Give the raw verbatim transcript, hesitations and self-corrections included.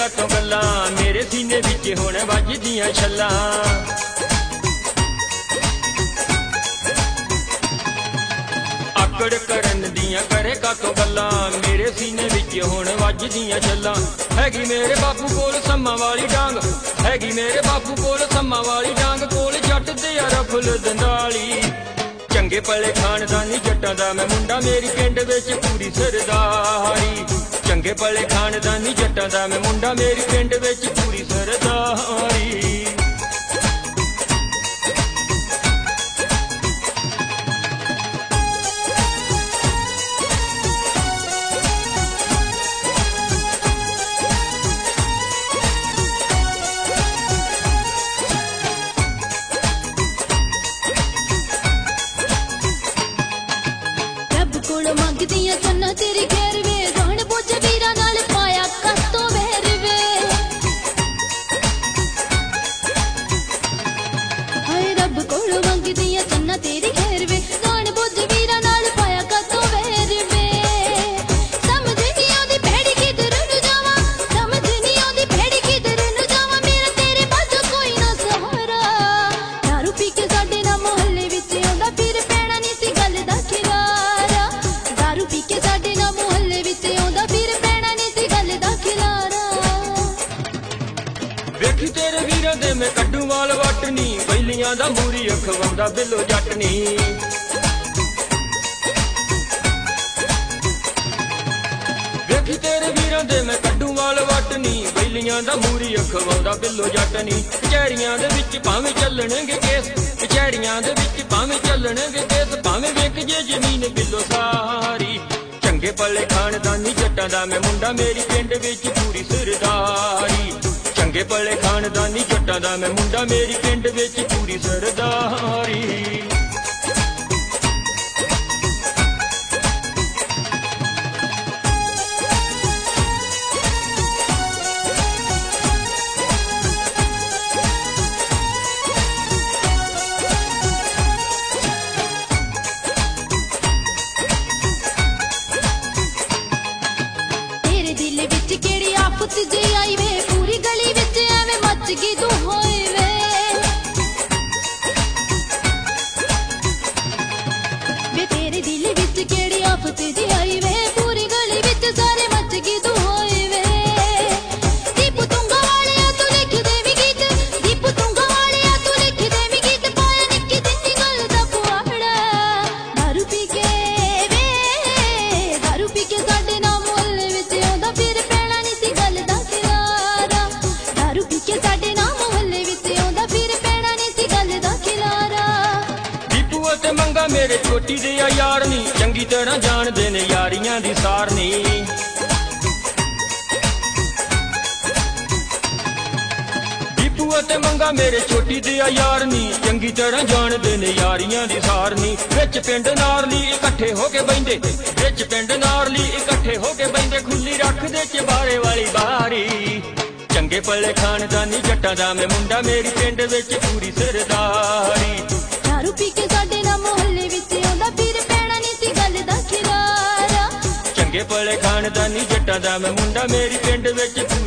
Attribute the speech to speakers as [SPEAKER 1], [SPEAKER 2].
[SPEAKER 1] कातों गल्लां मेरे सीने विच हुण वजदियां छल्लां। आकड़ करन दियां करे कातों गल्लां मेरे सीने विच हुण वजदियां छल्लां। हैगी मेरे बापू कोल सम्मा वाली डांग, हैगी मेरे बापू कोल सम्मा वाली डांग, कोल जट ते यारा फुल दंदाली। चंगे भले खानदानी जट्टां दा मैं मुंडा मेरी पिंड विच पूरी सरदारी। चंगे भले खानदानी जट्टां दा मैं मुंडा मेरी पिंड विच पूरी सरदारी।
[SPEAKER 2] मंगदियां चन्ना तेरी खैर वे रोहन बोझ वीरा नाल पाया कातों वैर वे। हाय रब कोल मंगदियां चन्ना तेरी खैर वे रोहन बोझ वीरा नाल पाया कातों वैर वे। समझ नहीं आंदी भैड़ी किधर नूं जावां, समझ नहीं आंदी भैड़ी किधर नूं जावां, मेरा तेरे बाजू कोई ना सहारा। दारू पी के साडे ना मोहल्ले विच आंदा फिर पैणा नहीं सी गल दा खिलारा। दारू पी के साडे ना मोहल्ले विच आंदा फिर पैणा नहीं सी गल दा खिलारा।
[SPEAKER 1] वेखी तेरे वीरां दे मैं कड्डू वाल वटनी, बैलियां दा मूरी अखवांदा बिलो जटनी। वेखी तेरे वीरां दे मैं कड्डू वाल वटनी, बैलियां दा मूरी अखवांदा बिलो जटनी। कचहरियां दे विच भावें चलणगे केस, कचहरियां दे विच भावें चलणगे केस, भावें वेख जे जमीन बिलो सारी। चंगे भले खानदानी जट्टां दा मैं मुंडा मेरी पिंड विच पूरी सरदारी। चंगे भले खानदानी जट्टां दा मैं मुंडा मेरी पिंड विच पूरी सरदारी।
[SPEAKER 2] तेरे दिल विच केड़ी आफत जी आई वे, पूरी गली विच एवें मच गई तू होए वे। वे तेरे दिल विच केड़ी आफत जी आई वे, पूरी गली विच सारे मच गई तू होए वे। दीपू तुंगा वालिया तू लिख देवी गीत, दीपू तुंगा वालिया तू लिख देवी गीत, पाया निक्की जिन्नी गल दा पुआड़ा। दारू पी के वे दारू पी के साडे ना मोहल्ले विच आंदा फिर पैणा नहीं सी गल दा खिलारा। दारू पी के साडे ना मोहल्ले विच आंदा फिर पैणा नहीं सी गल दा खिलारा।
[SPEAKER 1] दीपू ते मंगा मेरे छोटी दे यार नी, चंगी तरह जाणदे ने यारियां दी सारनी। दीपू ते मंगा मेरे छोटी दे यार नी, चंगी तरह जाणदे ने यारियां दी सारनी। विच पिंड नारली इकट्ठे हो के बहिंदे, विच पिंड नारली इकट्ठे हो के बहिंदे, खुली रखदे चबारे वाली बारी। चंगे भले खानदानी जट्टां दा मैं मुंडा मेरी पिंड विच पूरी सरदारी।
[SPEAKER 2] दारू पी के साडे ना मोहल्ले विच आंदा फिर पैणा नहीं सी गल दा खिलारा।
[SPEAKER 1] चंगे भले खानदानी जट्टां दा मैं मुंडा मेरी पिंड विच